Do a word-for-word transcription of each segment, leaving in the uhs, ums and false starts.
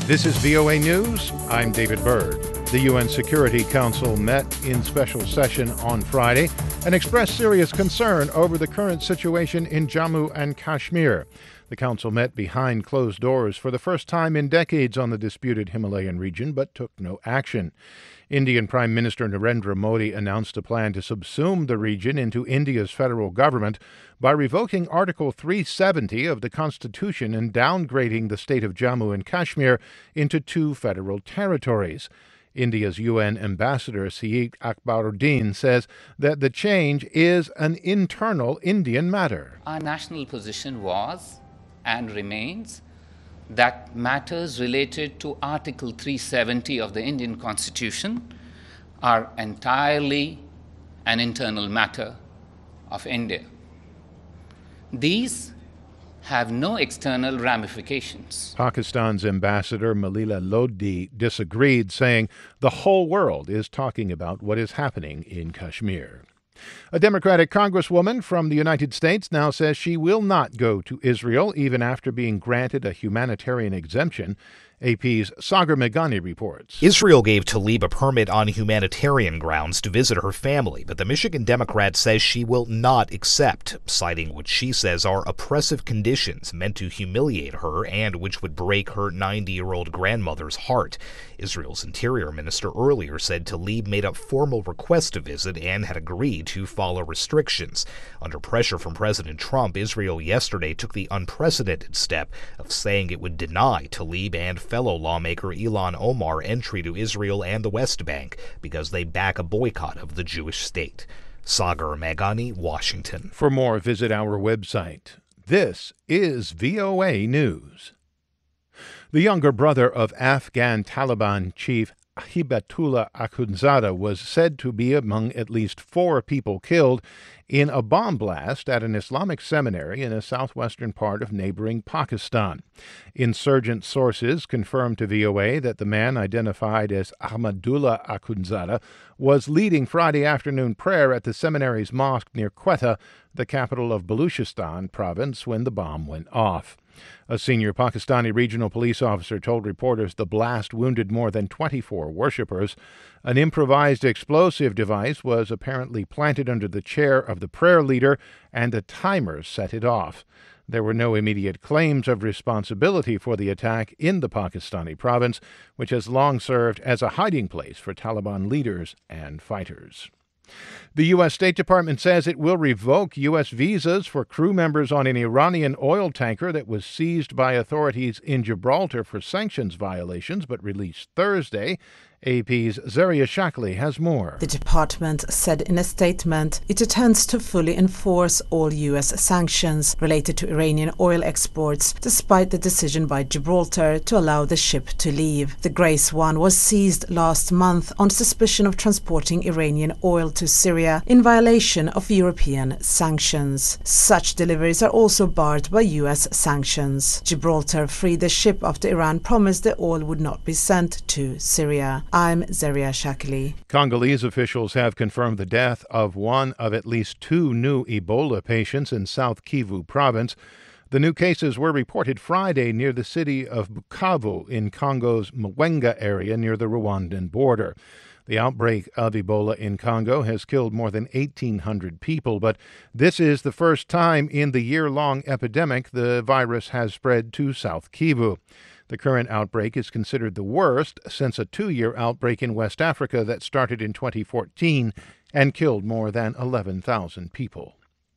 This is V O A News. I'm David Byrd. The U N Security Council met in special session on Friday and expressed serious concern over the current situation in Jammu and Kashmir. The council met behind closed doors for the first time in decades on the disputed Himalayan region, but took no action. Indian Prime Minister Narendra Modi announced a plan to subsume the region into India's federal government by revoking Article three seventy of the Constitution and downgrading the state of Jammu and Kashmir into two federal territories. India's U N ambassador Syed Akbaruddin says that the change is an internal Indian matter. Our national position was and remains that matters related to Article three seventy of the Indian Constitution are entirely an internal matter of India. These have no external ramifications. Pakistan's ambassador Malila Lodi disagreed, saying the whole world is talking about what is happening in Kashmir. A Democratic congresswoman from the United States now says she will not go to Israel even after being granted a humanitarian exemption. A P's Sagar Meghani reports. Israel gave Tlaib a permit on humanitarian grounds to visit her family, but the Michigan Democrat says she will not accept, citing what she says are oppressive conditions meant to humiliate her and which would break her ninety-year-old grandmother's heart. Israel's interior minister earlier said Tlaib made a formal request to visit and had agreed to follow restrictions. Under pressure from President Trump, Israel yesterday took the unprecedented step of saying it would deny Tlaib and fellow lawmaker Ilhan Omar entry to Israel and the West Bank because they back a boycott of the Jewish state. Sagar Meghani, Washington. For more, visit our website. This is V O A News. The younger brother of Afghan Taliban chief Hibatullah Akhundzada was said to be among at least four people killed in a bomb blast at an Islamic seminary in a southwestern part of neighboring Pakistan. Insurgent sources confirmed to V O A that the man, identified as Ahmadullah Akhundzada, was leading Friday afternoon prayer at the seminary's mosque near Quetta, the capital of Baluchistan province, when the bomb went off. A senior Pakistani regional police officer told reporters the blast wounded more than twenty-four worshippers. An improvised explosive device was apparently planted under the chair of the prayer leader, and a timer set it off. There were no immediate claims of responsibility for the attack in the Pakistani province, which has long served as a hiding place for Taliban leaders and fighters. The U S State Department says it will revoke U S visas for crew members on an Iranian oil tanker that was seized by authorities in Gibraltar for sanctions violations but released Thursday. A P's Zaria Shakli has more. The department said in a statement it intends to fully enforce all U S sanctions related to Iranian oil exports, despite the decision by Gibraltar to allow the ship to leave. The Grey Swan was seized last month on suspicion of transporting Iranian oil to Syria in violation of European sanctions. Such deliveries are also barred by U S sanctions. Gibraltar freed the ship after Iran promised the oil would not be sent to Syria. I'm Zaria Shakli. Congolese officials have confirmed the death of one of at least two new Ebola patients in South Kivu province. The new cases were reported Friday near the city of Bukavu in Congo's Mwenga area near the Rwandan border. The outbreak of Ebola in Congo has killed more than eighteen hundred people, but this is the first time in the year-long epidemic the virus has spread to South Kivu. The current outbreak is considered the worst since a two-year outbreak in West Africa that started in twenty fourteen and killed more than eleven thousand people.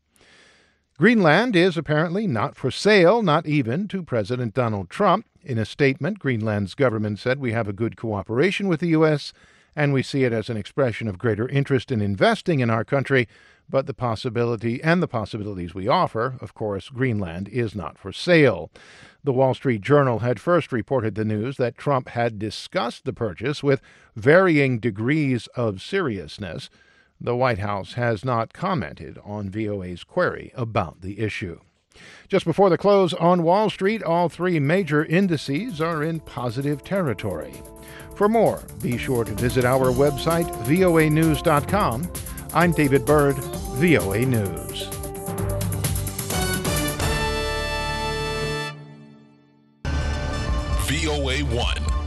Greenland is apparently not for sale, not even to President Donald Trump. In a statement, Greenland's government said, "We have a good cooperation with the U S, and we see it as an expression of greater interest in investing in our country, but the possibility and the possibilities we offer, of course, Greenland is not for sale." The Wall Street Journal had first reported the news that Trump had discussed the purchase with varying degrees of seriousness. The White House has not commented on V O A's query about the issue. Just before the close on Wall Street, all three major indices are in positive territory. For more, be sure to visit our website, V O A news dot com. I'm David Byrd, V O A News. V O A one.